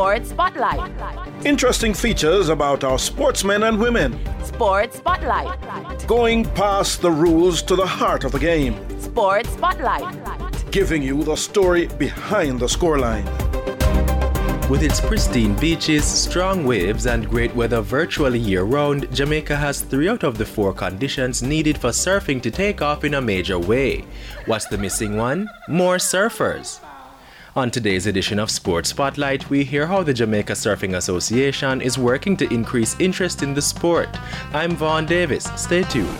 Sports Spotlight. Interesting features about our sportsmen and women. Sports Spotlight. Going past the rules to the heart of the game. Sports Spotlight. Giving you the story behind the scoreline. With its pristine beaches, strong waves, and great weather virtually year-round, Jamaica has 3 out of the 4 conditions needed for surfing to take off in a major way. What's the missing one? More surfers. On today's edition of Sports Spotlight, we hear how the Jamaica Surfing Association is working to increase interest in the sport. I'm Vaughn Davis. Stay tuned.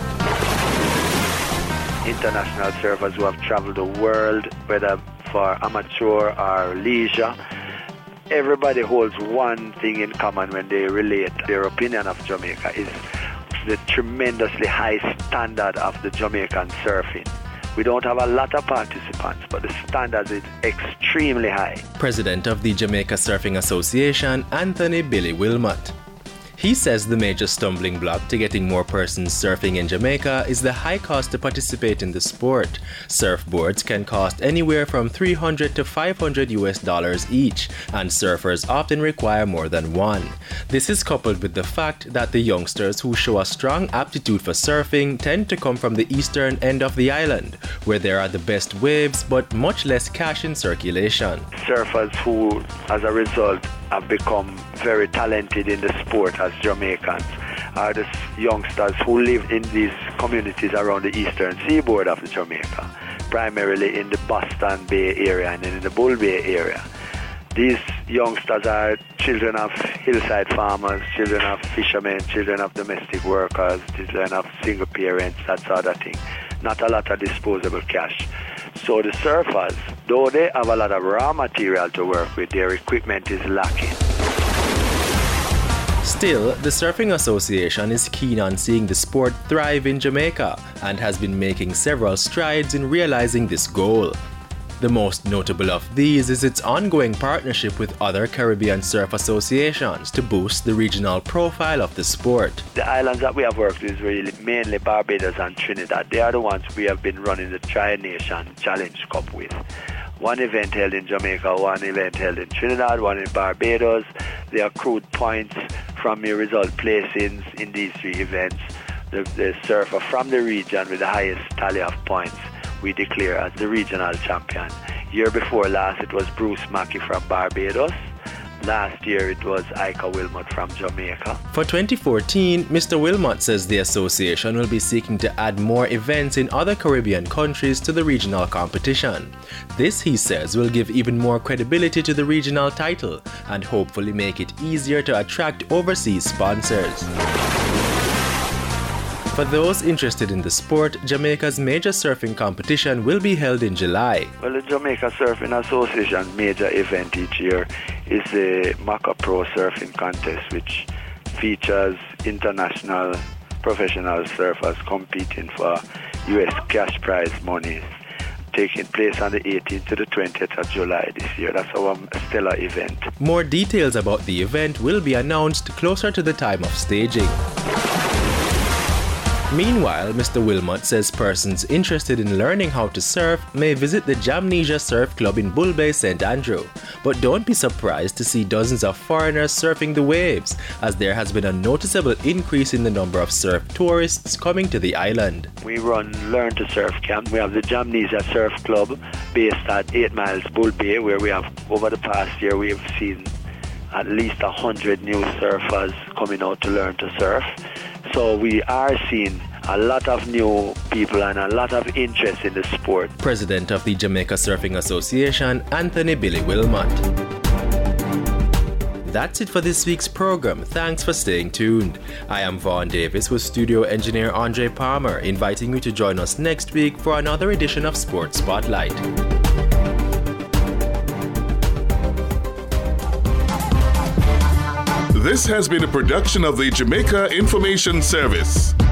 International surfers who have traveled the world, whether for amateur or leisure, everybody holds one thing in common when they relate their opinion of Jamaica is the tremendously high standard of the Jamaican surfing. We don't have a lot of participants, but the standard is extremely high. President of the Jamaica Surfing Association, Anthony Billy Wilmot. He says the major stumbling block to getting more persons surfing in Jamaica is the high cost to participate in the sport. Surfboards can cost anywhere from $300 to $500 each, and surfers often require more than one. This is coupled with the fact that the youngsters who show a strong aptitude for surfing tend to come from the eastern end of the island, where there are the best waves but much less cash in circulation. Surfers who, as a result, have become very talented in the sport as Jamaicans are the youngsters who live in these communities around the eastern seaboard of Jamaica, primarily in the Boston Bay area and in the Bull Bay area. These youngsters are children of hillside farmers, children of fishermen, children of domestic workers, children of single parents, that sort of thing. Not a lot of disposable cash. So the surfers, though they have a lot of raw material to work with, their equipment is lacking. Still, the Surfing Association is keen on seeing the sport thrive in Jamaica and has been making several strides in realizing this goal. The most notable of these is its ongoing partnership with other Caribbean surf associations to boost the regional profile of the sport. The islands that we have worked with is really mainly Barbados and Trinidad. They are the ones we have been running the Tri-Nation Challenge Cup with. One event held in Jamaica, one event held in Trinidad, one in Barbados. They accrued points from your result placings in these 3 events. The surfer from the region with the highest tally of points we declare as the regional champion. Year before last, it was Bruce Mackey from Barbados. Last year, it was Ika Wilmot from Jamaica. For 2014, Mr. Wilmot says the association will be seeking to add more events in other Caribbean countries to the regional competition. This, he says, will give even more credibility to the regional title and hopefully make it easier to attract overseas sponsors. For those interested in the sport, Jamaica's major surfing competition will be held in July. Well, the Jamaica Surfing Association's major event each year is the Maca Pro Surfing Contest, which features international professional surfers competing for U.S. cash prize monies, taking place on the 18th to the 20th of July this year. That's our stellar event. More details about the event will be announced closer to the time of staging. Meanwhile, Mr. Wilmot says persons interested in learning how to surf may visit the Jamnesia Surf Club in Bull Bay, St. Andrew. But don't be surprised to see dozens of foreigners surfing the waves, as there has been a noticeable increase in the number of surf tourists coming to the island. We run Learn to Surf Camp. We have the Jamnesia Surf Club based at 8 Miles Bull Bay, where we have, over the past year, we have seen at least 100 new surfers coming out to learn to surf. So we are seeing a lot of new people and a lot of interest in the sport. President of the Jamaica Surfing Association, Anthony Billy Wilmot. That's it for this week's program. Thanks for staying tuned. I am Vaughn Davis with studio engineer Andre Palmer, inviting you to join us next week for another edition of Sports Spotlight. This has been a production of the Jamaica Information Service.